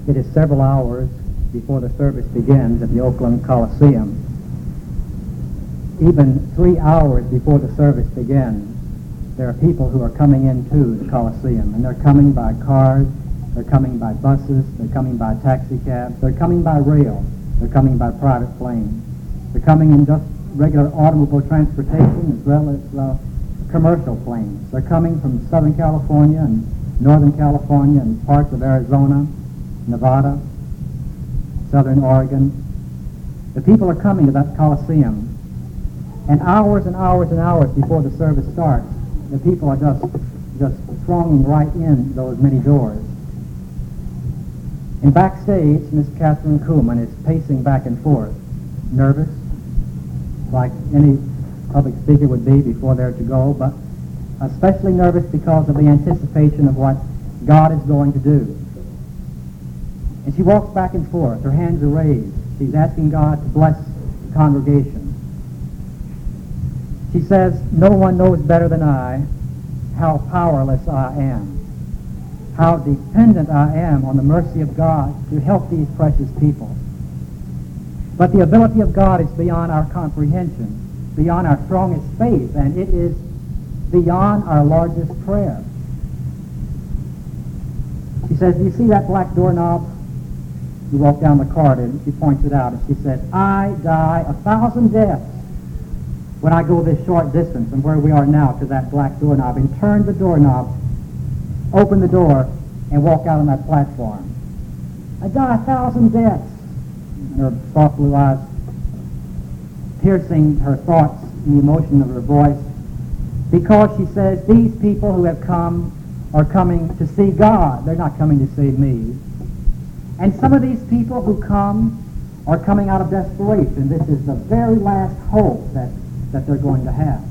It is several hours before the service begins at the Oakland Coliseum. Even 3 hours before the service begins, there are people who are coming into the Coliseum, and they're coming by cars, they're coming by buses, they're coming by taxi cabs, they're coming by rail, they're coming by private planes, they're coming in just regular automobile transportation as well as commercial planes. They're coming from Southern California and Northern California and parts of Arizona, Nevada, Southern Oregon. The people are coming to that Coliseum, and hours and hours and hours before the service starts, the people are just thronging right in those many doors. And backstage, Miss Catherine Kuhlman is pacing back and forth, nervous, like any public speaker would be before they're to go, but especially nervous because of the anticipation of what God is going to do. And she walks back and forth, her hands are raised. She's asking God to bless the congregation. She says, "No one knows better than I how powerless I am, how dependent I am on the mercy of God to help these precious people. But the ability of God is beyond our comprehension, beyond our strongest faith, and it is beyond our largest prayer." She says, "Do you see that black doorknob?" You walk down the corridor, and she points it out, and she says, "I die 1,000 deaths when I go this short distance from where we are now to that black doorknob and turn the doorknob, open the door, and walk out on that platform. I die 1,000 deaths." And her soft blue eyes piercing her thoughts and the emotion of her voice, because she says, these people who have come are coming to see God. They're not coming to see me. And some of these people who come are coming out of desperation. This is the very last hope that they're going to have.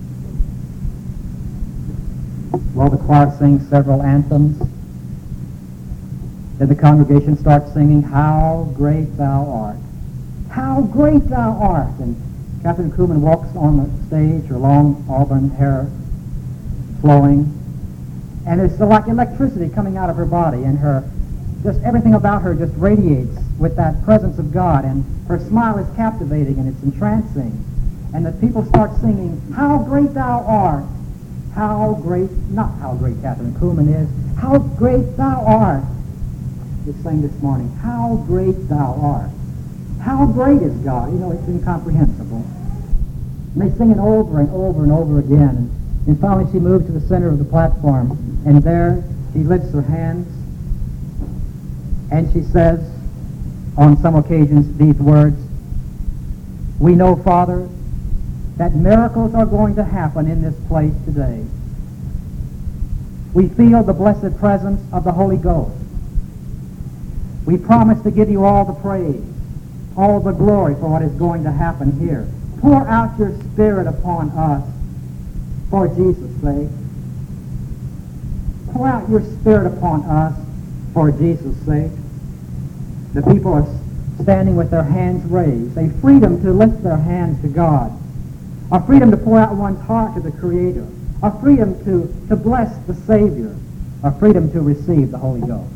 Well, the choir sings several anthems. Then the congregation starts singing, "How Great Thou Art." How great Thou art. And Catherine Kuhlman walks on the stage, her long auburn hair flowing. And it's like electricity coming out of her body, and just everything about her just radiates with that presence of God, and her smile is captivating and it's entrancing. And the people start singing, "How great Thou art." How great, not how great Catherine Kuhlman is, how great Thou art. We sang this morning, "How great Thou art." How great is God? You know, it's incomprehensible. And they sing it over and over and over again. And finally she moves to the center of the platform, and there she lifts her hands, and she says, on some occasions, these words, "We know, Father, that miracles are going to happen in this place today. We feel the blessed presence of the Holy Ghost. We promise to give you all the praise, all the glory for what is going to happen here. Pour out your Spirit upon us for Jesus' sake. Pour out your Spirit upon us for Jesus' sake." The people are standing with their hands raised, a freedom to lift their hands to God, a freedom to pour out one's heart to the Creator, a freedom to bless the Savior, a freedom to receive the Holy Ghost.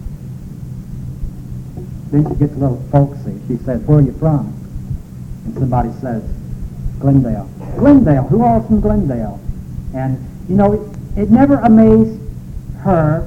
Then she gets a little folksy. She says, "Where are you from?" And somebody says, "Glendale." "Glendale? Who all's from Glendale?" And, you know, it never amazed her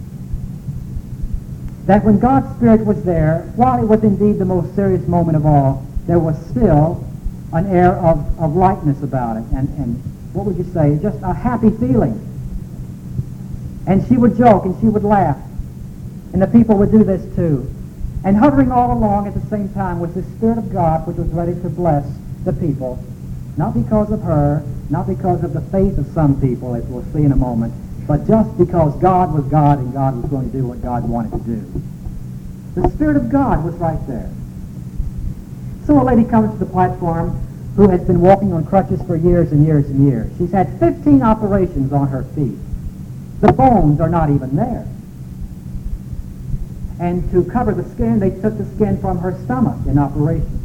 that when God's Spirit was there, while it was indeed the most serious moment of all, there was still an air of lightness about it, and what would you say, just a happy feeling. And she would joke and she would laugh, and the people would do this too. And hovering all along at the same time was the Spirit of God, which was ready to bless the people, not because of her, not because of the faith of some people, as we'll see in a moment, but just because God was God and God was going to do what God wanted to do. The Spirit of God was right there. So a lady comes to the platform who has been walking on crutches for years and years and years. She's had 15 operations on her feet. The bones are not even there. And to cover the skin, they took the skin from her stomach in operation.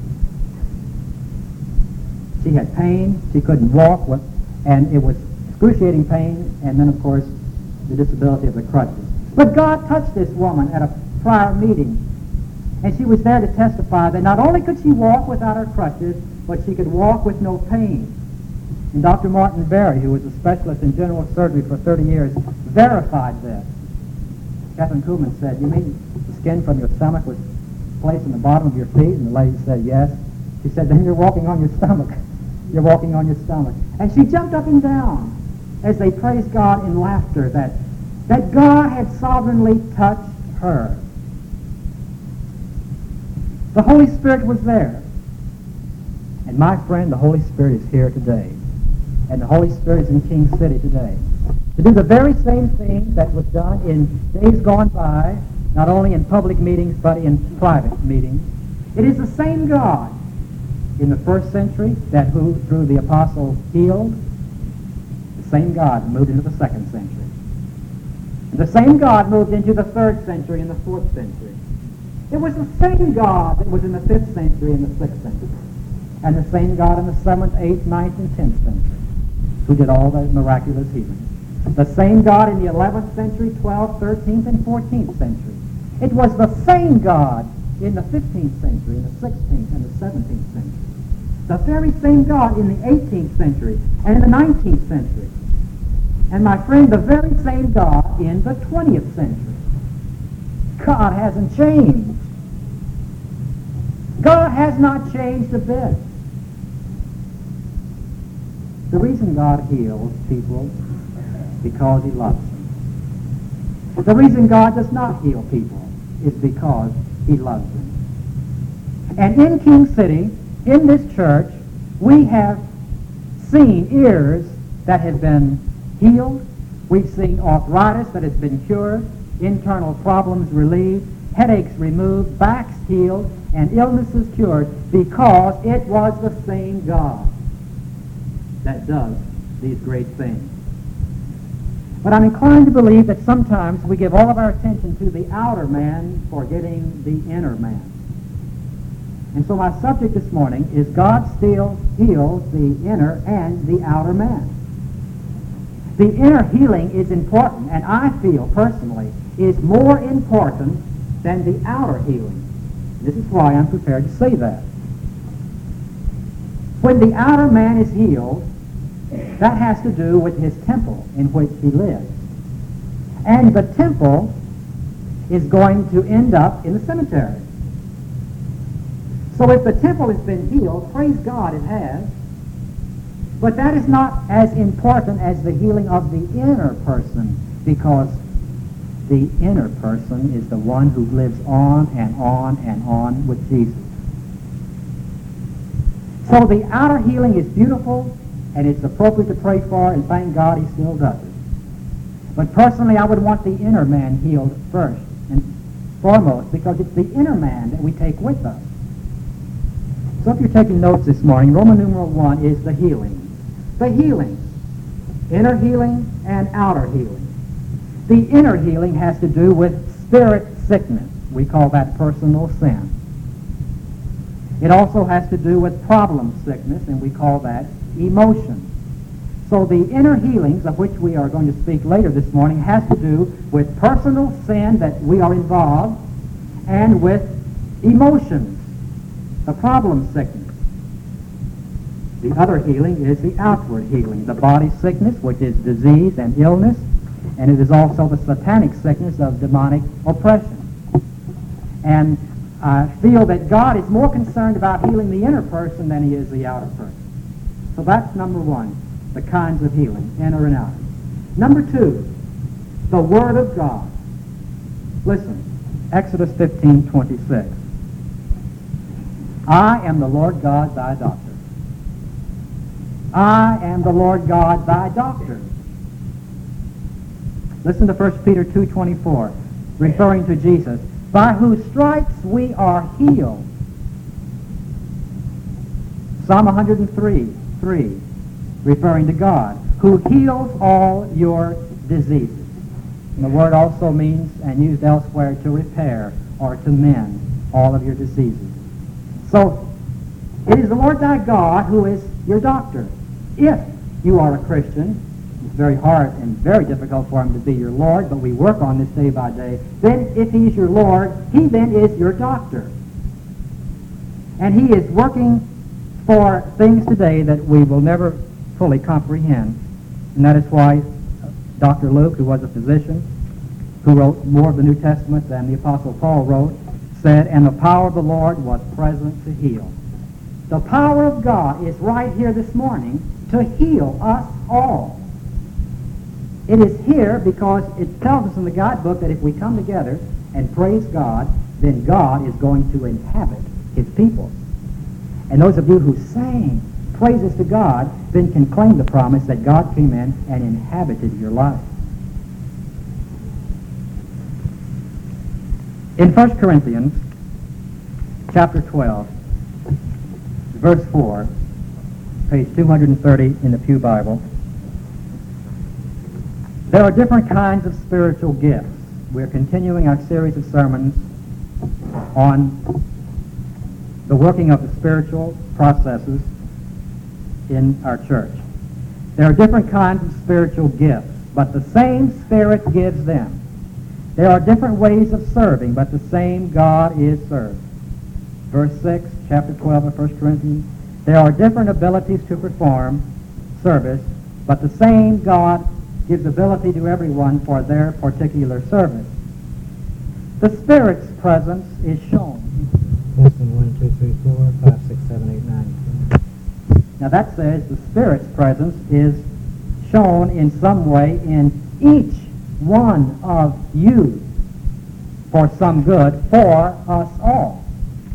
She had pain. She couldn't walk, and it was excruciating pain, and then, of course, the disability of the crutches. But God touched this woman at a prior meeting. And she was there to testify that not only could she walk without her crutches, but she could walk with no pain. And Dr. Martin Berry, who was a specialist in general surgery for 30 years, verified this. Catherine Kuhlman said, "You mean the skin from your stomach was placed in the bottom of your feet?" And the lady said, "Yes." She said, "Then you're walking on your stomach." You're walking on your stomach. And she jumped up and down as they praised God in laughter that God had sovereignly touched her. The Holy Spirit was there. And my friend, the Holy Spirit is here today. And the Holy Spirit is in King City today to do the very same thing that was done in days gone by, not only in public meetings but in private meetings. It is the same God in the first century that who through the apostles healed. The same God moved into the second century. And the same God moved into the third century and the fourth century. It was the same God that was in the 5th century and the 6th century. And the same God in the 7th, 8th, 9th, and 10th century who did all the miraculous healing. The same God in the 11th century, 12th, 13th, and 14th century. It was the same God in the 15th century, in the 16th, and the 17th century. The very same God in the 18th century and in the 19th century. And my friend, the very same God in the 20th century. God hasn't changed. God has not changed a bit. The reason God heals people because he loves them. The reason God does not heal people is because he loves them. And in King City, in this church, we have seen ears that have been healed. We've seen arthritis that has been cured, internal problems relieved, headaches removed, backs healed, and illnesses cured because it was the same God that does these great things. But I'm inclined to believe that sometimes we give all of our attention to the outer man, forgetting the inner man. And so my subject this morning is God still heals the inner and the outer man. The inner healing is important, and I feel personally is more important than the outer healing. This is why I'm prepared to say that. When the outer man is healed, that has to do with his temple in which he lives. And the temple is going to end up in the cemetery. So if the temple has been healed, praise God it has, but that is not as important as the healing of the inner person, because the inner person is the one who lives on and on and on with Jesus. So the outer healing is beautiful, and it's appropriate to pray for, and thank God he still does it. But personally, I would want the inner man healed first and foremost, because it's the inner man that we take with us. So if you're taking notes this morning, Roman numeral 1 is the healing. The healing. Inner healing and outer healing. The inner healing has to do with spirit sickness. We call that personal sin. It also has to do with problem sickness, and we call that emotion. So the inner healings, of which we are going to speak later this morning, has to do with personal sin that we are involved, and with emotions, the problem sickness. The other healing is the outward healing, the body sickness, which is disease and illness, and it is also the satanic sickness of demonic oppression. And I feel that God is more concerned about healing the inner person than he is the outer person. So that's number 1, the kinds of healing, inner and outer. Number 2, the Word of God. Listen, Exodus 15:26. I am the Lord God, thy doctor. I am the Lord God, thy doctor. Listen to 1 Peter 2:24, referring to Jesus, by whose stripes we are healed. Psalm 103:3, referring to God, who heals all your diseases. And the word also means, and used elsewhere, to repair or to mend all of your diseases. So, it is the Lord thy God who is your doctor. If you are a Christian, it's very hard and very difficult for him to be your Lord, but we work on this day by day. Then if he's your Lord, he then is your doctor. And he is working for things today that we will never fully comprehend. And that is why Dr. Luke, who was a physician, who wrote more of the New Testament than the Apostle Paul wrote, said, "And the power of the Lord was present to heal." The power of God is right here this morning to heal us all. It is here because it tells us in the guidebook that if we come together and praise God, then God is going to inhabit his people. And those of you who sang praises to God then can claim the promise that God came in and inhabited your life. In 1 Corinthians chapter 12, verse 4, page 230 in the Pew Bible, there are different kinds of spiritual gifts. We're continuing our series of sermons on the working of the spiritual processes in our church. There are different kinds of spiritual gifts, but the same Spirit gives them. There are different ways of serving, but the same God is served. Verse 6, chapter 12 of 1 Corinthians, there are different abilities to perform service, but the same God gives ability to everyone for their particular service. The Spirit's presence is shown. Listen, 1, 2, 3, 4, 5, 6, 7, 8, 9. Now that says the Spirit's presence is shown in some way in each one of you for some good for us all.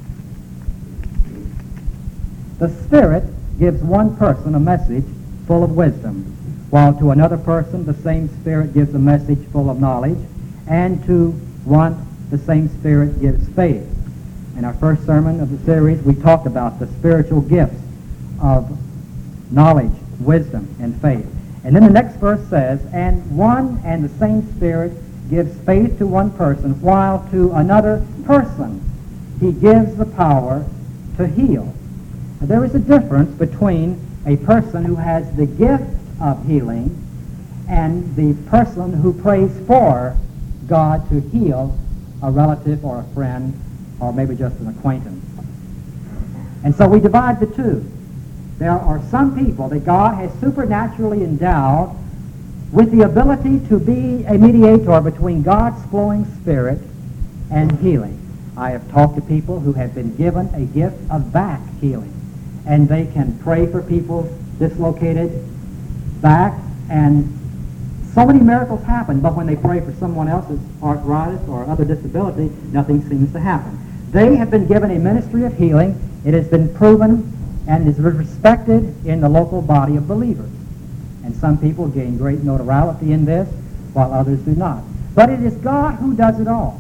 The Spirit gives one person a message full of wisdom, while to another person the same Spirit gives a message full of knowledge, and to one the same Spirit gives faith. In our first sermon of the series, we talked about the spiritual gifts of knowledge, wisdom, and faith. And then the next verse says, and one and the same Spirit gives faith to one person, while to another person he gives the power to heal. Now, there is a difference between a person who has the gift of healing and the person who prays for God to heal a relative or a friend or maybe just an acquaintance. And so we divide the two. There are some people that God has supernaturally endowed with the ability to be a mediator between God's flowing Spirit and healing. I have talked to people who have been given a gift of back healing, and they can pray for people dislocated back, and so many miracles happen, but when they pray for someone else's arthritis or other disability, nothing seems to happen. They have been given a ministry of healing. It has been proven and is respected in the local body of believers. And some people gain great notoriety in this, while others do not. But it is God who does it all.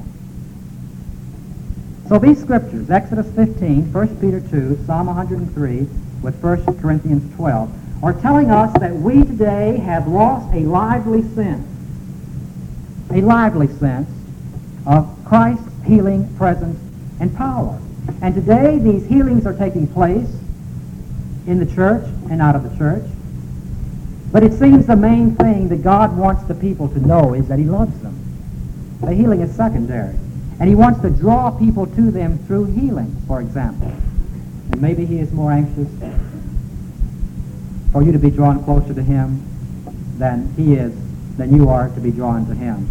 So these scriptures, Exodus 15, 1 Peter 2, Psalm 103, with 1 Corinthians 12, are telling us that we today have lost a lively sense of Christ's healing presence and power. And today these healings are taking place in the church and out of the church. But it seems the main thing that God wants the people to know is that he loves them. The healing is secondary. And he wants to draw people to them through healing, for example. And maybe he is more anxious for you to be drawn closer to him than you are to be drawn to him.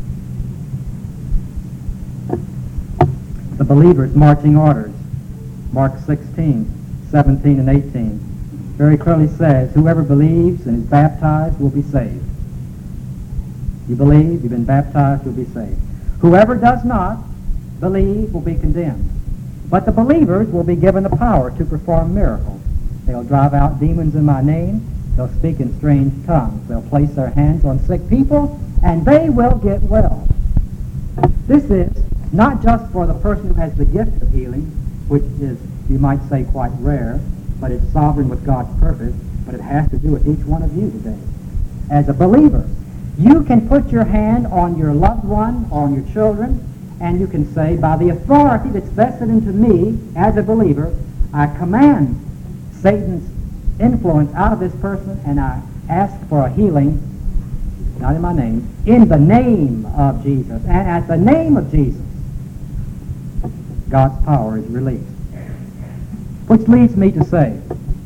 The believer's marching orders, Mark 16, 17, and 18, very clearly says, whoever believes and is baptized will be saved. You believe, you've been baptized, you'll be saved. Whoever does not believe will be condemned. But the believers will be given the power to perform miracles. They'll drive out demons in my name. They'll speak in strange tongues. They'll place their hands on sick people, and they will get well. This is not just for the person who has the gift of healing, which is, you might say, quite rare, but it's sovereign with God's purpose, but it has to do with each one of you today. As a believer, you can put your hand on your loved one, on your children, and you can say, by the authority that's vested into me as a believer, I command Satan's influence out of this person, and I ask for a healing not in my name, in the name of Jesus. And at the name of Jesus, God's power is released. Which leads me to say,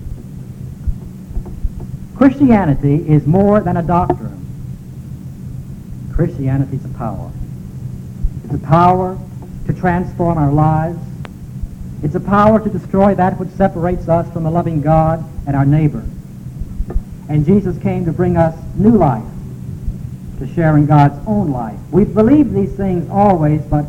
Christianity is more than a doctrine. Christianity is a power. It's a power to transform our lives. It's a power to destroy that which separates us from the loving God and our neighbor. And Jesus came to bring us new life, to share in God's own life. We've believed these things always, but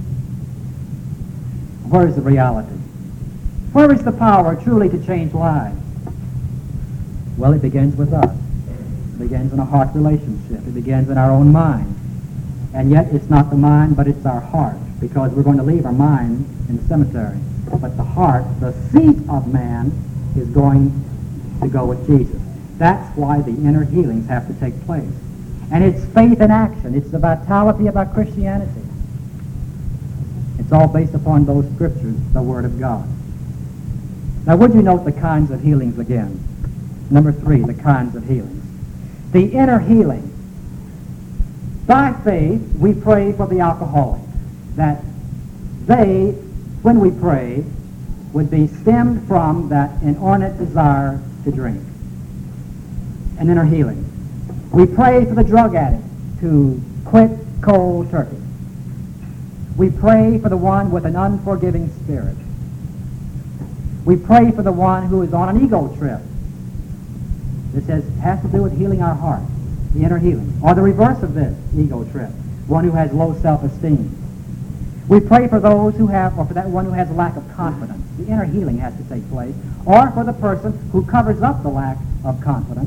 where is the reality? Where is the power truly to change lives? Well, it begins with us. It begins in a heart relationship. It begins in our own mind. And yet it's not the mind, but it's our heart, because we're going to leave our mind in the cemetery. But the heart, the seat of man, is going to go with Jesus. That's why the inner healings have to take place. And it's faith in action. It's the vitality of our Christianity. It's all based upon those scriptures, the Word of God. Now, would you note the kinds of healings again? Number 3, the kinds of healings. The inner healing. By faith, we pray for the alcoholic, that they, when we pray, would be stemmed from that inordinate desire to drink. An inner healing. We pray for the drug addict to quit cold turkey. We pray for the one with an unforgiving spirit. We pray for the one who is on an ego trip. This has to do with healing our heart, the inner healing. Or the reverse of this ego trip, one who has low self-esteem. We pray for those who have, or for that one who has a lack of confidence. The inner healing has to take place. Or for the person who covers up the lack of confidence.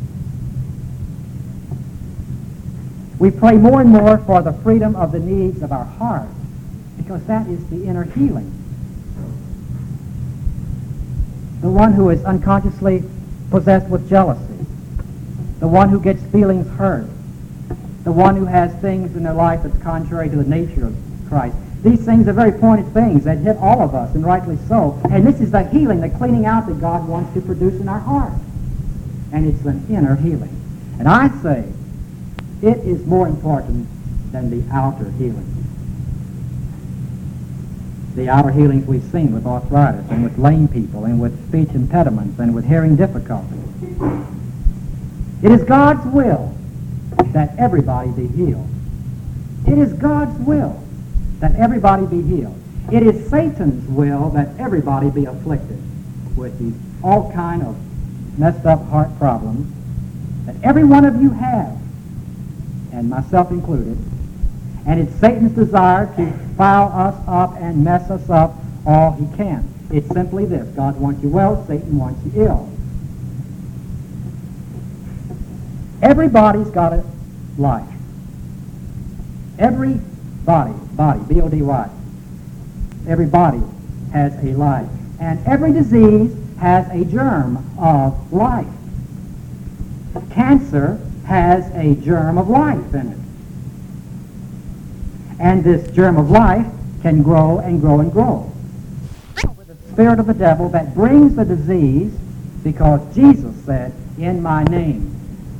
We pray more and more for the freedom of the needs of our heart, because that is the inner healing. The one who is unconsciously possessed with jealousy, the one who gets feelings hurt, the one who has things in their life that's contrary to the nature of Christ. These things are very pointed things that hit all of us, and rightly so. And this is the healing, the cleaning out that God wants to produce in our heart. And it's an inner healing. And I say, it is more important than the outer healing. The outer healings we've seen with arthritis and with lame people and with speech impediments and with hearing difficulties. It is God's will that everybody be healed. It is God's will that everybody be healed. It is Satan's will that everybody be afflicted with these all kind of messed up heart problems that every one of you have, and myself included. And it's Satan's desire to foul us up and mess us up all he can. It's simply this: God wants you well, Satan wants you ill. Everybody's got a life. Every body, B-O-D-Y. Every body has a life. And every disease has a germ of life. Cancer has a germ of life in it. And this germ of life can grow and grow and grow. With the spirit of the devil that brings the disease, because Jesus said, in my name,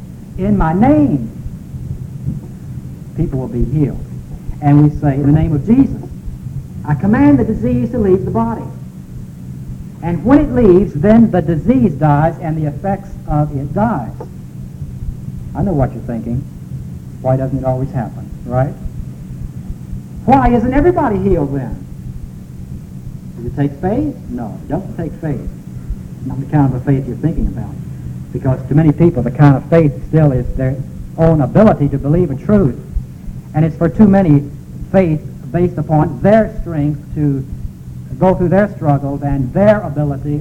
people will be healed. And we say, in the name of Jesus, I command the disease to leave the body. And when it leaves, then the disease dies and the effects of it dies. I know what you're thinking. Why doesn't it always happen, right? Why isn't everybody healed then? Does it take faith? No, it doesn't take faith. Not the kind of a faith you're thinking about. Because to many people, the kind of faith still is their own ability to believe a truth. And it's for too many faith based upon their strength to go through their struggles and their ability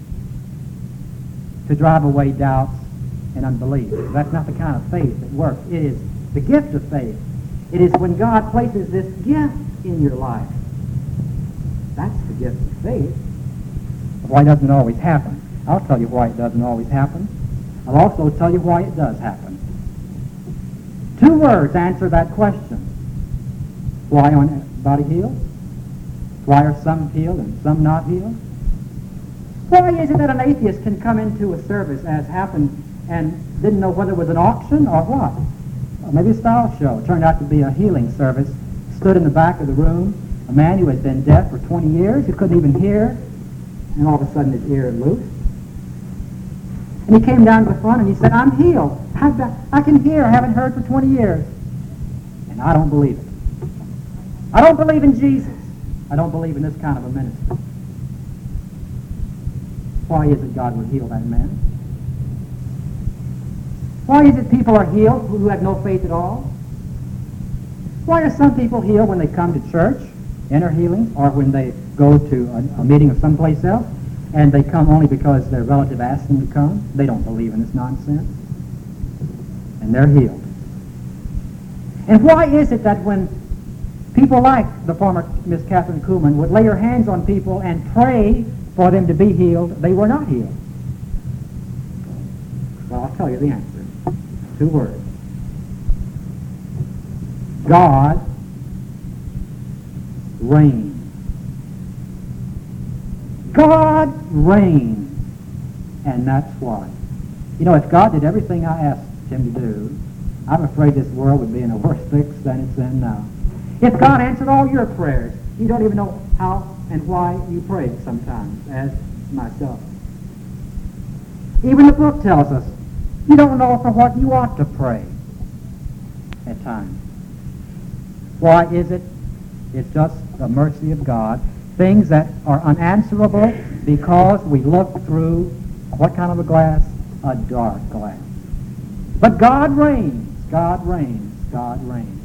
to drive away doubts and unbelief. That's not the kind of faith that works. It is the gift of faith. It is when God places this gift in your life. That's the gift of faith. Why doesn't it always happen? I'll tell you why it doesn't always happen. I'll also tell you why it does happen. 2 words answer that question. Why aren't everybody healed? Why are some healed and some not healed? Why is it that an atheist can come into a service, as happened, and didn't know whether it was an auction or what? maybe a style show. It turned out to be a healing service. Stood in the back of the room, a man who had been deaf for 20 years, who couldn't even hear, and all of a sudden his ear had loosed. And he came down to the front and he said, I'm healed. I can hear. I haven't heard for 20 years. And I don't believe it. I don't believe in Jesus. I don't believe in this kind of a ministry. Why is it God would heal that man? Why is it people are healed who have no faith at all? Why are some people healed when they come to church, inner healing, or when they go to a meeting of someplace else, and they come only because their relative asked them to come? They don't believe in this nonsense. And they're healed. And why is it that when people like the former Miss Catherine Kuhlman would lay her hands on people and pray for them to be healed, they were not healed? Well, I'll tell you the answer. 2 words. God reigns. God reigns. And that's why. You know, if God did everything I asked him to do, I'm afraid this world would be in a worse fix than it's in now. If God answered all your prayers, you don't even know how and why you prayed sometimes, as myself. Even the book tells us you don't know for what you ought to pray at times. Why is it? It's just the mercy of God. Things that are unanswerable because we look through what kind of a glass? A dark glass. But God reigns. God reigns. God reigns.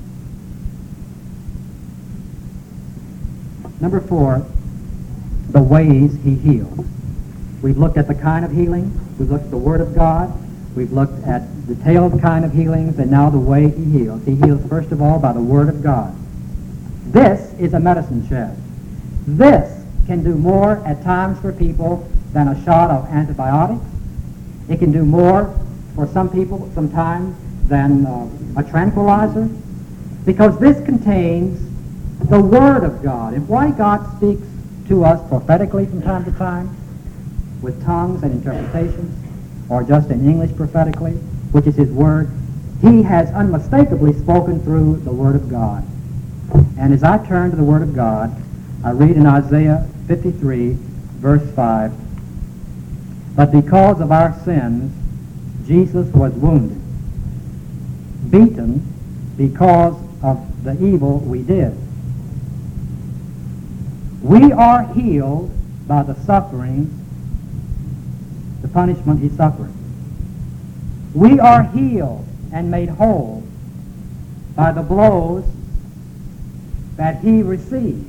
Number 4, the ways he heals. We've looked at the kind of healing. We've looked at the Word of God. We've looked at detailed kind of healings, and now the way he heals. He heals, first of all, by the Word of God. This is a medicine chest. This can do more at times for people than a shot of antibiotics. It can do more for some people sometimes than a tranquilizer, because this contains the Word of God. And why God speaks to us prophetically from time to time, with tongues and interpretations, or just in English prophetically, which is his Word, he has unmistakably spoken through the Word of God. And as I turn to the Word of God, I read in Isaiah 53, verse 5, "But because of our sins, Jesus was wounded, beaten because of the evil we did. We are healed by the suffering, the punishment he suffered. We are healed and made whole by the blows that he received."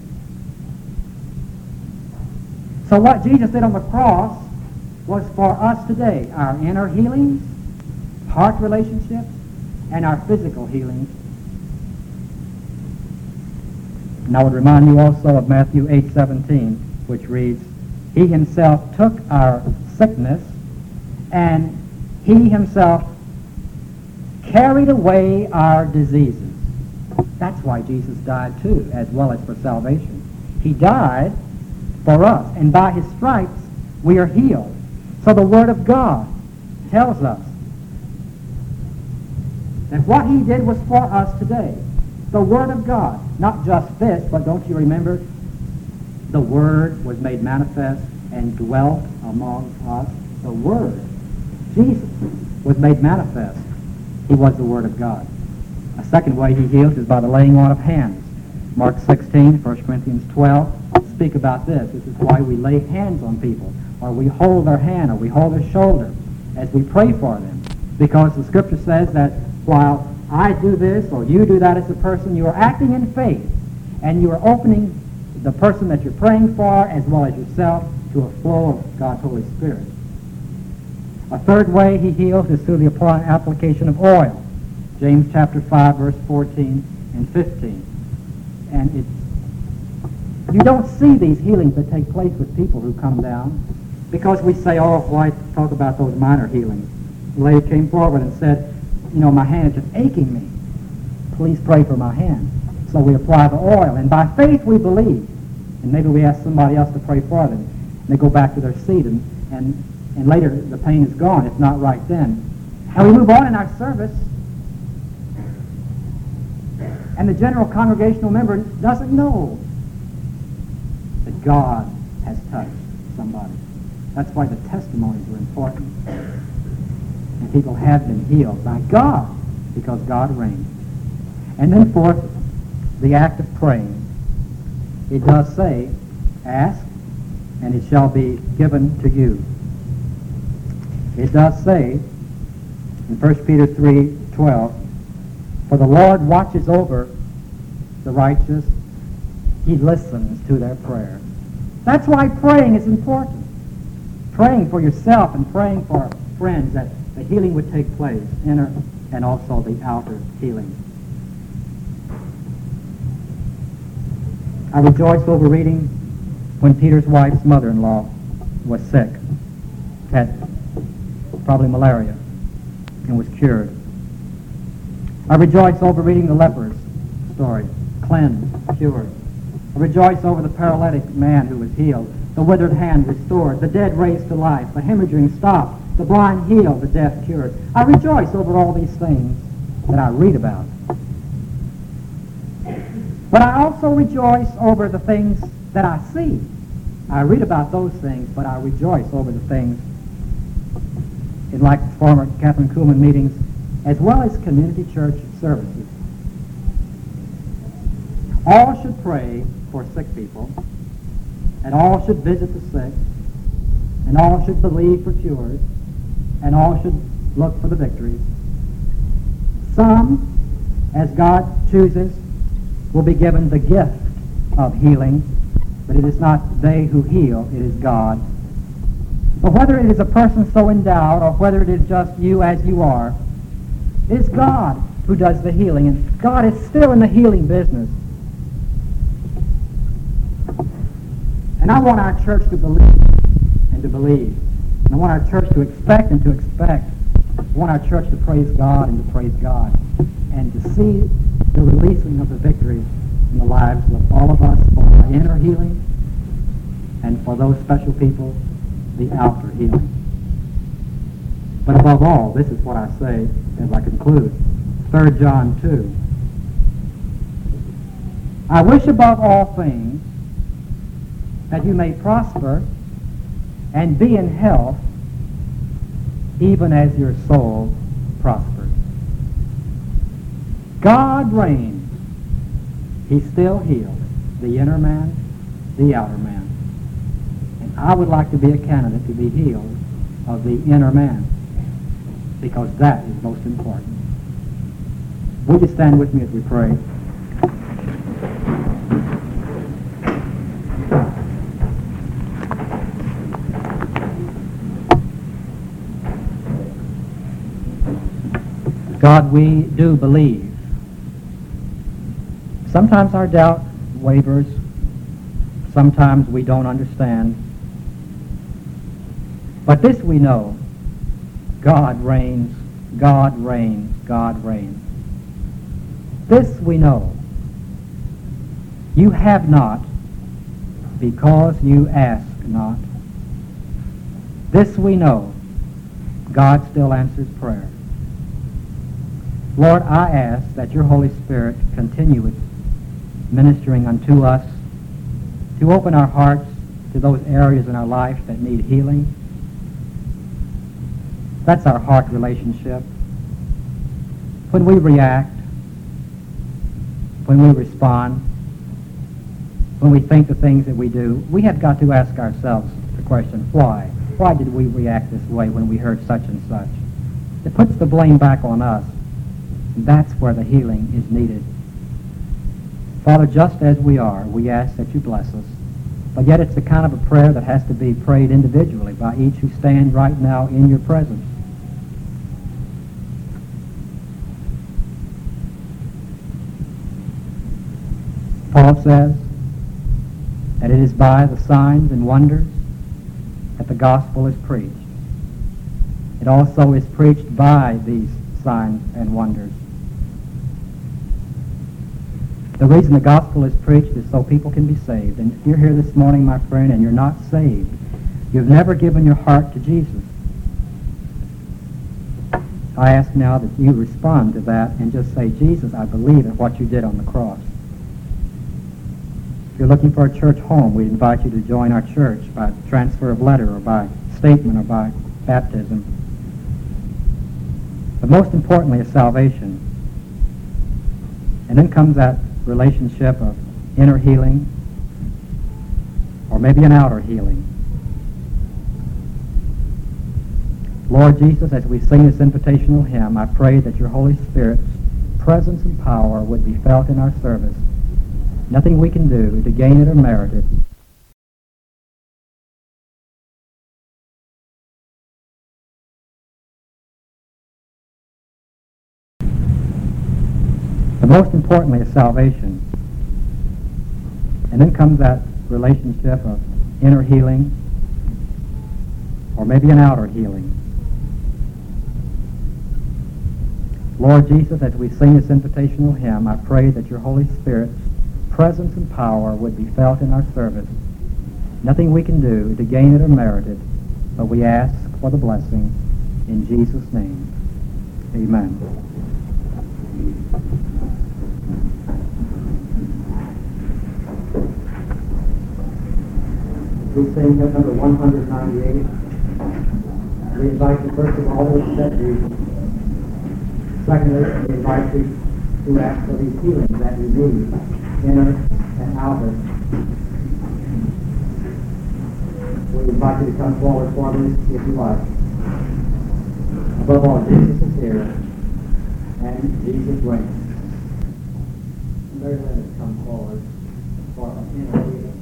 So what Jesus did on the cross was for us today, our inner healings, heart relationships, and our physical healings. And I would remind you also of Matthew 8:17, which reads, "He himself took our sickness, and he himself carried away our diseases." That's why Jesus died too, as well as for salvation. He died for us, and by his stripes we are healed. So the Word of God tells us that what he did was for us today. The Word of God, not just this, but don't you remember? The Word was made manifest and dwelt among us. The Word, Jesus, was made manifest. He was the Word of God. A second way he heals is by the laying on of hands. Mark 16, 1 Corinthians 12 speak about this. This is why we lay hands on people, or we hold their hand, or we hold their shoulder as we pray for them. Because the Scripture says that while I do this or you do that as a person, you are acting in faith, and you are opening the person that you're praying for, as well as yourself, to a flow of God's Holy Spirit. A third way he heals is through the application of oil. James chapter 5, verse 14 and 15. And you don't see these healings that take place with people who come down, because we say, "Oh, why talk about those minor healings?" The lady came forward and said, "My hand is just aching me. Please pray for my hand." So we apply the oil, and by faith we believe. And maybe we ask somebody else to pray for them. And they go back to their seat, and later the pain is gone. It's not right then. And we move on in our service. And the general congregational member doesn't know that God has touched somebody. That's why the testimonies are important. And people have been healed by God because God reigns. And then fourth, the act of praying. It does say, ask, and it shall be given to you. It does say in 1 Peter 3:12, for the Lord watches over the righteous. He listens to their prayer. That's why praying is important. Praying for yourself and praying for friends that the healing would take place, inner and also the outer healing. I rejoiced over reading when Peter's wife's mother-in-law was sick, had probably malaria, and was cured. I rejoice over reading the leper's story, cleansed, cured. I rejoice over the paralytic man who was healed, the withered hand restored, the dead raised to life, the hemorrhaging stopped, the blind healed, the deaf cured. I rejoice over all these things that I read about. But I also rejoice over the things that I see. I read about those things, but I rejoice over the things in like the former Catherine Kuhlman meetings, as well as community church services. All should pray for sick people, and all should visit the sick, and all should believe for cures, and all should look for the victories. Some, as God chooses, will be given the gift of healing, but it is not they who heal, it is God. But whether it is a person so endowed or whether it is just you as you are, it is God who does the healing, and God is still in the healing business. And I want our church to believe and to believe. And I want our church to expect and to expect. I want our church to praise God and to praise God, and to see the releasing of the victory in the lives of all of us for our inner healing, and for those special people, the outer healing. But above all, this is what I say as I conclude. 3 John 2. I wish above all things that you may prosper and be in health, even as your soul prospers. God reigns. He still heals the inner man, the outer man. And I would like to be a candidate to be healed of the inner man, because that is most important. Would you stand with me as we pray? God, we do believe. Sometimes our doubt wavers. Sometimes we don't understand. But this we know. God reigns, God reigns, God reigns. This we know. You have not because you ask not. This we know. God still answers prayer. Lord, I ask that your Holy Spirit continue ministering unto us, to open our hearts to those areas in our life that need healing. That's our heart relationship. When we react, when we respond, when we think the things that we do, we have got to ask ourselves the question, why? Why did we react this way when we heard such and such? It puts the blame back on us. That's where the healing is needed. Father, just as we are, we ask that you bless us. But yet it's the kind of a prayer that has to be prayed individually by each who stand right now in your presence. Paul says that it is by the signs and wonders that the gospel is preached. It also is preached by these signs and wonders. The reason the gospel is preached is so people can be saved. And if you're here this morning, my friend, and you're not saved, you've never given your heart to Jesus, I ask now that you respond to that and just say, Jesus, I believe in what you did on the cross. If you're looking for a church home, we invite you to join our church by transfer of letter or by statement or by baptism. But most importantly is salvation. And then comes that relationship of inner healing or maybe an outer healing. Lord Jesus, as we sing this invitational hymn, I pray that your Holy Spirit's presence and power would be felt in our service. Nothing we can do to gain it or merit it. But most importantly is salvation. And then comes that relationship of inner healing or maybe an outer healing. Lord Jesus, as we sing this invitational hymn, I pray that your Holy Spirit's presence and power would be felt in our service. Nothing we can do to gain it or merit it, but we ask for the blessing in Jesus' name. Amen. We sing hymn number 198. We invite you first of all to accept Jesus. Secondly, we invite you to ask for these healings that you need, inner and outer. We invite you to come forward for this if you like. Above all, Jesus is here, and Jesus reigns. Mary let us come forward for an inner healing.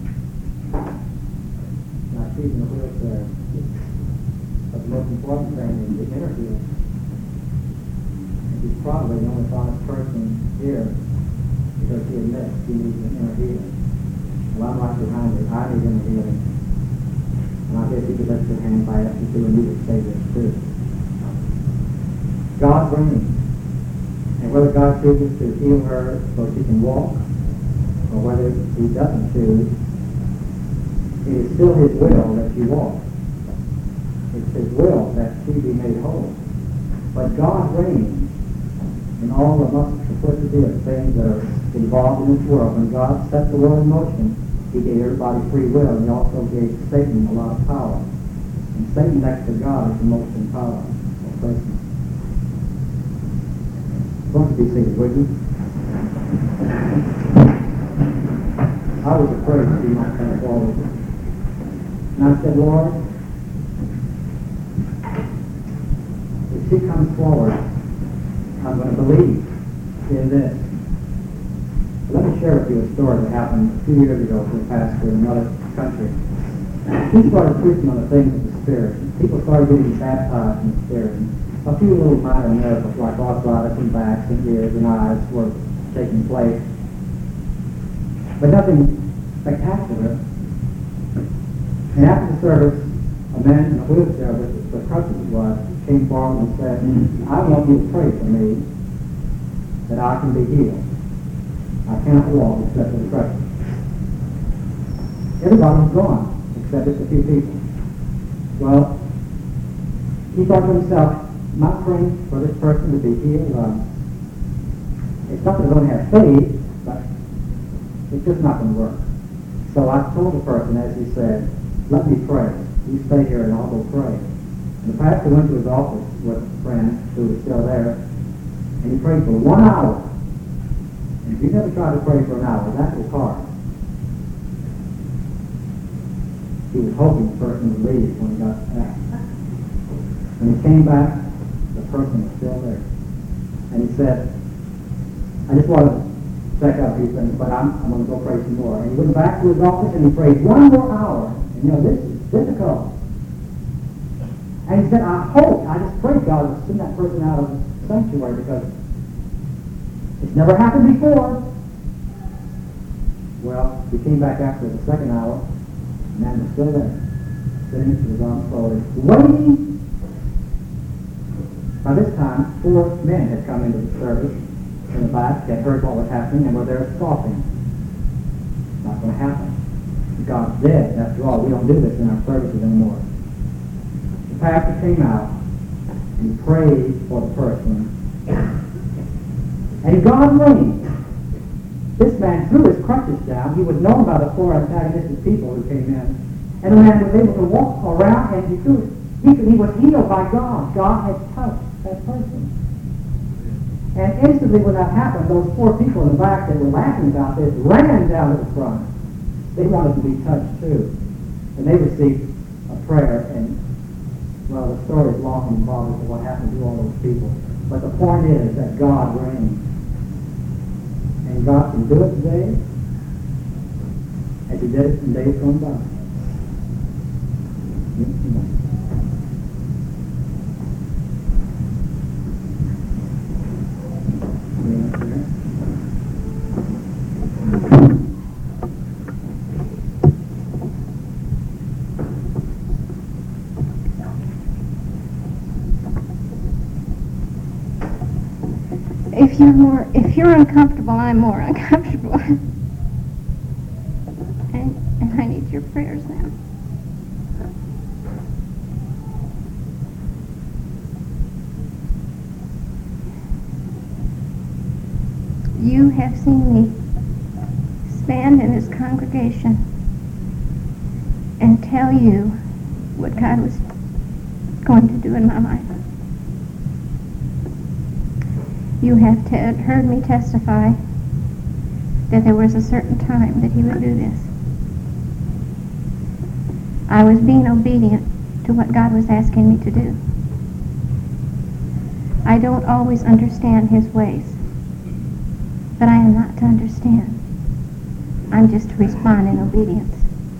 Now, she's in the wheelchair, but the most important thing is the inner healing. She's probably the only honest person here because she admits she needs an inner healing. Well, I'm right behind her. I need inner healing. And I guess you could lift your hand by asking to, and you would say this too. God reigns. And whether God chooses to heal her so she can walk, or whether he doesn't choose, it is still his will that she walk. It's his will that she be made whole. But God reigns in all the multiplicity of things that are involved in this world. When God set the world in motion, he gave everybody free will, and he also gave Satan a lot of power. And Satan next to God is the most in power of person. Won't you be seated, would you? I was afraid that he might come forward. And I said, Lord, if she comes forward, I'm going to believe in this. Let me share with you a story that happened 2 years ago to a pastor in another country. He started preaching on the things of the Spirit. People started getting baptized in the Spirit. A few little minor miracles like arthritis and backs and ears and eyes were taking place. But nothing spectacular. And after the service, a man in a wheelchair with the crutches was came forward and said, I want you to pray for me that I can be healed. I cannot walk except with crutches. Everybody was gone except just a few people. Well, he thought to himself, my praying for this person to be healed, it's not that I don't have faith, but it's just not going to work. So I told the person, as he said, let me pray. You stay here and I'll go pray. And the pastor went to his office with a friend who was still there, and he prayed for 1 hour. And if you never tried to pray for an hour, that was hard. He was hoping the person would leave when he got back. When he came back, the person was still there. And he said, I just want to check out a few things, but I'm going to go pray some more. And he went back to his office and he prayed 1 more hour. And you know, this is difficult. And he said, I just pray God will send that person out of the sanctuary because it's never happened before. Well, he came back after the second hour, and the man was still there, sitting with his arms folded, waiting. By this time, 4 men had come into the service in the back, had heard what was happening, and were there scoffing. It's not going to happen. God's dead. After all, we don't do this in our services anymore. The pastor came out, and he prayed for the person. And God reigned. This man threw his crutches down. He was known by the four antagonistic people who came in. And the man was able to walk around, and he was healed by God. God had touched that person. And instantly when that happened, those four people in the back that were laughing about this ran down to the front. They wanted to be touched too. And they received a prayer, and, well, the story is long and involved as to what happened to all those people. But the point is that God reigns. And God can do it today as he did it in days gone by. If you're uncomfortable, I'm more uncomfortable. and I need your prayers now. You have seen me stand in this congregation and tell you what God was going to do in my life. You have heard me testify that there was a certain time that he would do this. I was being obedient to what God was asking me to do. I don't always understand his ways, but I am not to understand. I'm just to respond in obedience.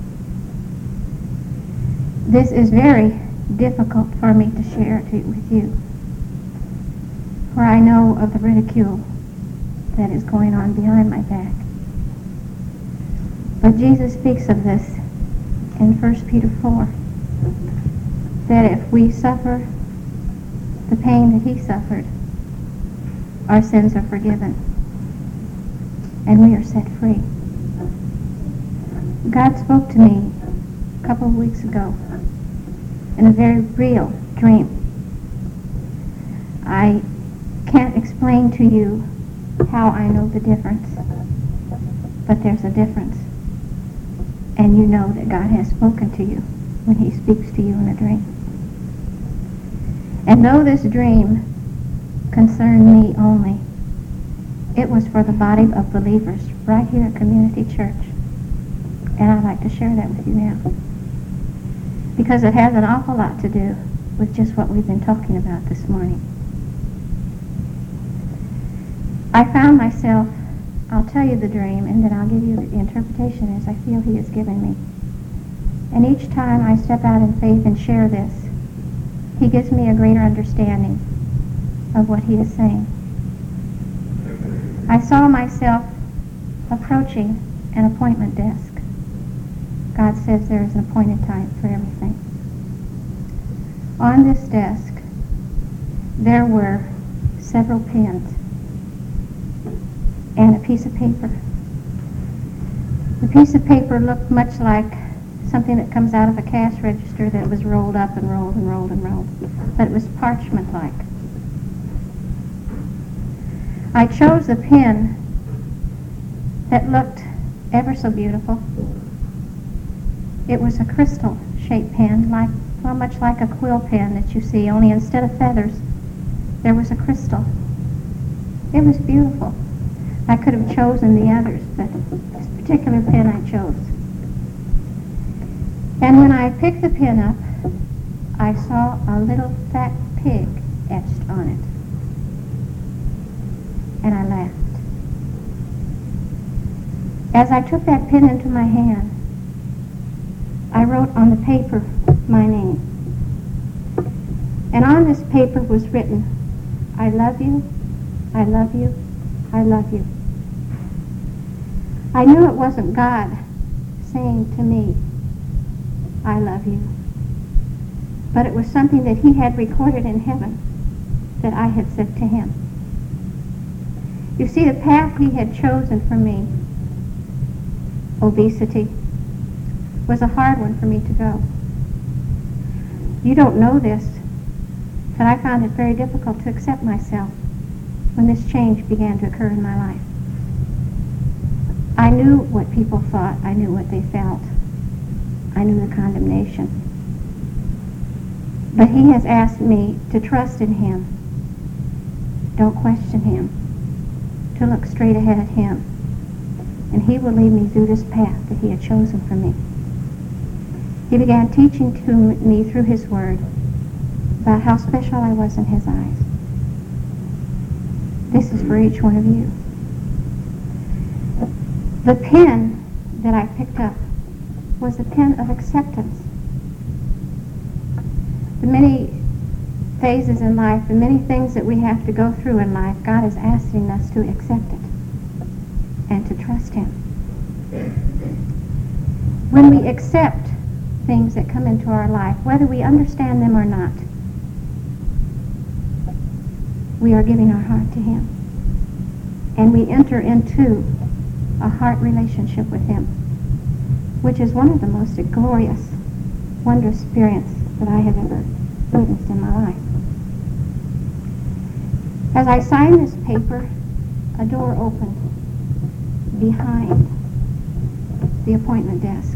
This is very difficult for me to share with you, for I know of the ridicule that is going on behind my back. But Jesus speaks of this in 1 Peter 4, that if we suffer the pain that he suffered, our sins are forgiven, and we are set free. God spoke to me a couple of weeks ago in a very real dream. I can't explain to you how I know the difference, but there's a difference. And you know that God has spoken to you when he speaks to you in a dream. And though this dream concerned me only, it was for the body of believers right here at Community Church. And I'd like to share that with you now, because it has an awful lot to do with just what we've been talking about this morning. I found myself, I'll tell you the dream, and then I'll give you the interpretation as I feel he has given me. And each time I step out in faith and share this, he gives me a greater understanding of what he is saying. I saw myself approaching an appointment desk. God says there is an appointed time for everything. On this desk, there were several pens and a piece of paper. The piece of paper looked much like something that comes out of a cash register that was rolled up and rolled and rolled and rolled, but it was parchment-like. I chose a pen that looked ever so beautiful. It was a crystal-shaped pen, much like a quill pen that you see, only instead of feathers, there was a crystal. It was beautiful. I could have chosen the others, but this particular pen I chose. And when I picked the pen up, I saw a little fat pig etched on it. And I laughed. As I took that pen into my hand, I wrote on the paper my name. And on this paper was written, I love you, I love you, I love you. I knew it wasn't God saying to me, I love you. But it was something that he had recorded in heaven that I had said to him. You see, the path he had chosen for me, obesity, was a hard one for me to go. You don't know this, But I found it very difficult to accept myself when this change began to occur in my life. I knew what people thought. I knew what they felt. I knew the condemnation. But he has asked me to trust in him. Don't question him. To look straight ahead at him. And he will lead me through this path that he had chosen for me. He began teaching to me through his word about how special I was in his eyes. This is for each one of you. The pen that I picked up was a pen of acceptance. The many phases in life, the many things that we have to go through in life, God is asking us to accept it and to trust him. When we accept things that come into our life, whether we understand them or not, we are giving our heart to him. And we enter into a heart relationship with him, which is one of the most glorious, wondrous experiences that I have ever witnessed in my life. As I signed this paper, a door opened behind the appointment desk.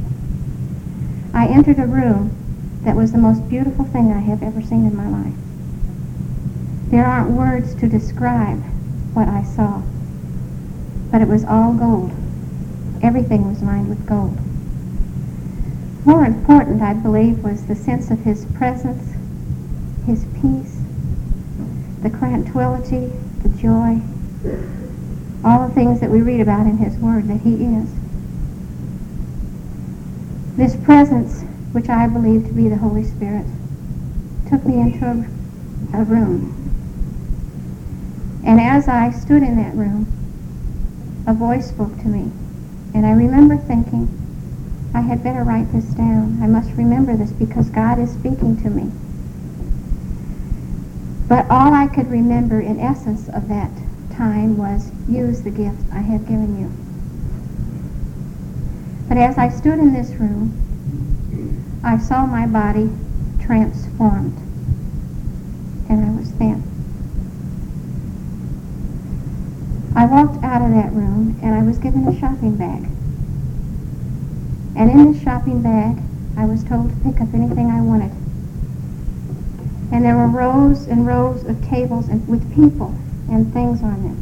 I entered a room that was the most beautiful thing I have ever seen in my life. There aren't words to describe what I saw, but it was all gold. Everything was lined with gold. More important, I believe, was the sense of his presence, his peace, the tranquility, the joy, all the things that we read about in his word that he is. This presence, which I believe to be the Holy Spirit, took me into a room. And as I stood in that room, a voice spoke to me. And I remember thinking, I had better write this down. I must remember this because God is speaking to me. But all I could remember in essence of that time was, use the gift I have given you. But as I stood in this room, I saw my body transformed. And I was thin. I walked out of that room and I was given a shopping bag. And in this shopping bag, I was told to pick up anything I wanted. And there were rows and rows of tables and with people and things on them.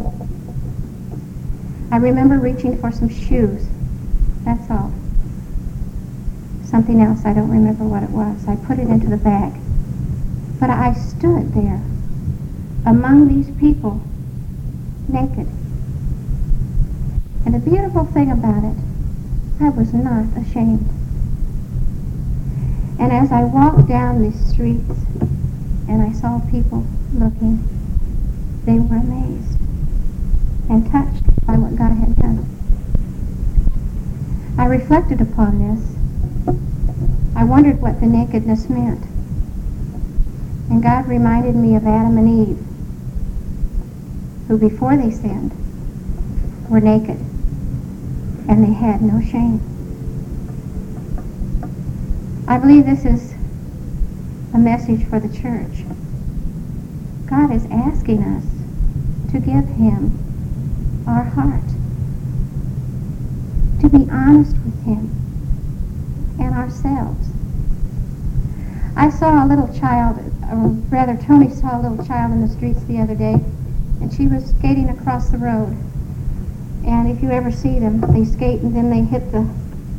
I remember reaching for some shoes. That's all. Something else, I don't remember what it was. I put it into the bag. But I stood there among these people naked. And the beautiful thing about it, I was not ashamed. And as I walked down the streets and I saw people looking, they were amazed and touched by what God had done. I reflected upon this. I wondered what the nakedness meant. And God reminded me of Adam and Eve, who before they sinned were naked and they had no shame. I believe this is a message for the church. God is asking us to give him our heart, to be honest with him and ourselves. I saw a little child, or rather Tony saw a little child in the streets the other day, and she was skating across the road. And if you ever see them, they skate and then they hit the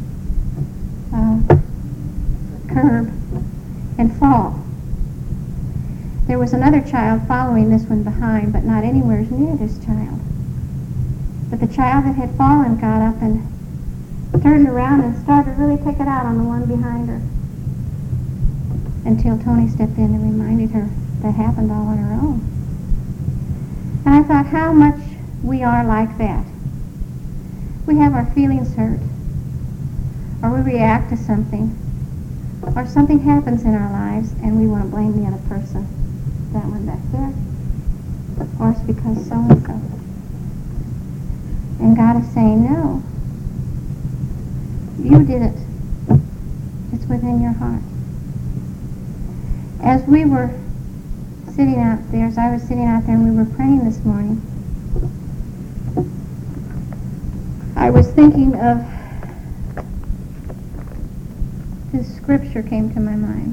curb and fall. There was another child following this one behind, but not anywhere near this child. But the child that had fallen got up and turned around and started to really take it out on the one behind her. Until Tony stepped in and reminded her that happened all on her own. And I thought how much we are like that. We have our feelings hurt, or we react to something, or something happens in our lives and we want to blame the other person. That one back there. Or it's because so-and-so. And God is saying, no. You did it. It's within your heart. As we were sitting out there, as I was sitting out there and we were praying this morning, I was thinking of this scripture came to my mind.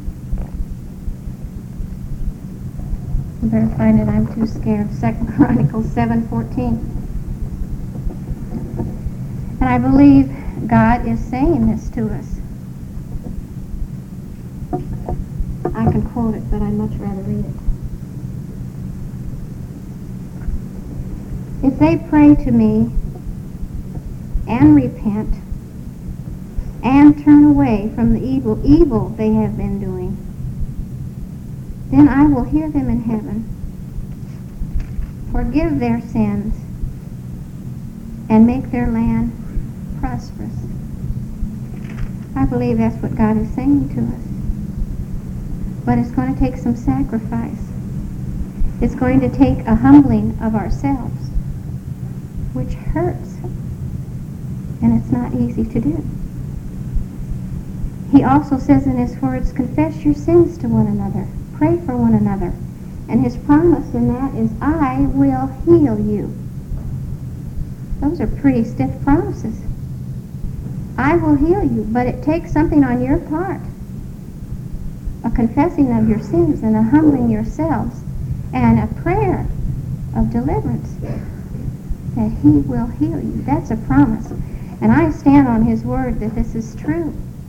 I better find it, I'm too scared. 2 Chronicles 7:14. And I believe God is saying this to us. I can quote it, but I'd much rather read it. If they pray to me and repent and turn away from the evil they have been doing, then I will hear them in heaven, forgive their sins, and make their land prosperous. I believe that's what God is saying to us. But it's going to take some sacrifice. It's going to take a humbling of ourselves, which hurts. And it's not easy to do. He also says in his words, confess your sins to one another. Pray for one another. And his promise in that is, I will heal you. Those are pretty stiff promises. I will heal you, but it takes something on your part. A confessing of your sins and a humbling yourselves and a prayer of deliverance that he will heal you. That's a promise. And I stand on his word that this is true.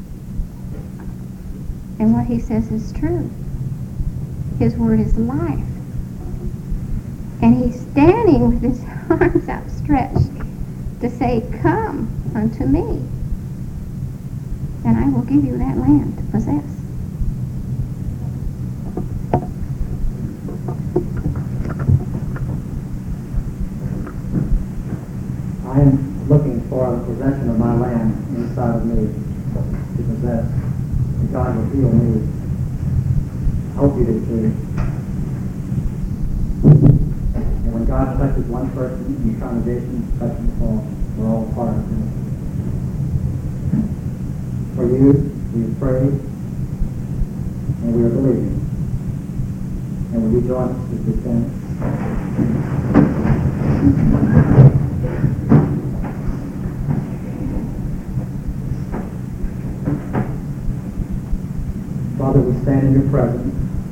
And what he says is true. His word is life. And he's standing with his arms outstretched to say, come unto me, and I will give you that land to possess. I am looking for the possession of my land inside of me to possess. And God will heal me. I hope you do too. And when God touches one person in the congregation, he touches us all. We're all part of it. For you, we have prayed, and we are believing. And will you join us as we stand? Father, we stand in your presence,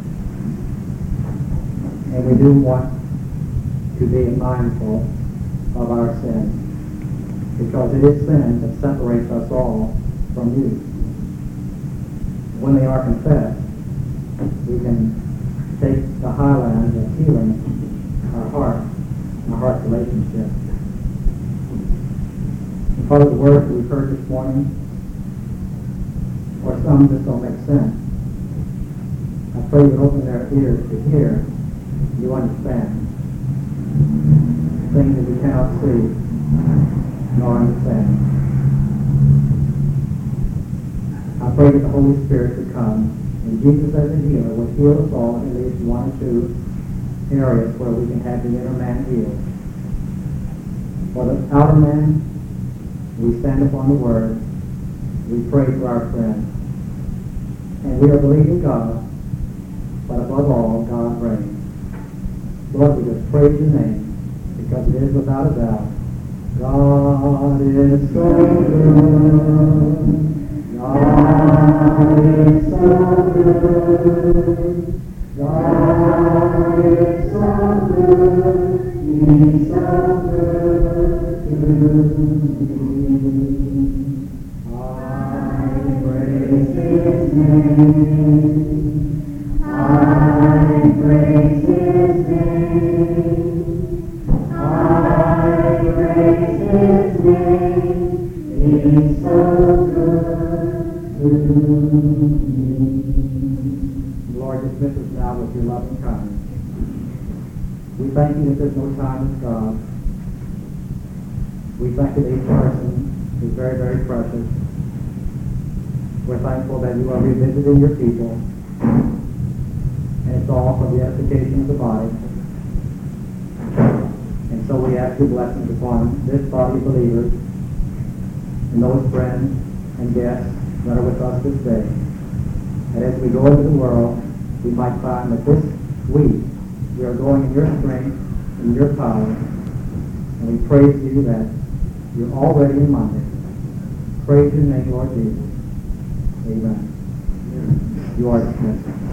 and we do want to be mindful of our sin, because it is sin that separates us all from you. When they are confessed, we can take the highlands of healing our heart relationship. And Father, the words that we've heard this morning, or some just don't make sense. I pray you open their ears to hear, you understand. Things that we cannot see nor understand. I pray that the Holy Spirit would come, and Jesus as a healer would heal us all in at least one or two areas where we can have the inner man healed. For the outer man, we stand upon the Word, we pray for our friends, and we are believing God, but above all, God reigns. Lord, we just praise your name, because it is without a doubt, God is so good. God is so good. God is so good. He's so good to me. I praise his name. I praise his name. I praise his name. He's so good. Lord, dismiss us now with your loving kindness. We thank you that there's no time with God. We thank you that each person is very, very precious. We're thankful that you are revisiting your people, and it's all for the edification of the body. And so we ask your blessings upon this body of believers and those friends and guests that are with us this day. And as we go into the world, we might find that this week We are going in your strength, in your power, and we praise you that you're already in my midst. Praise your name, Lord Jesus. Amen. You are dismissed.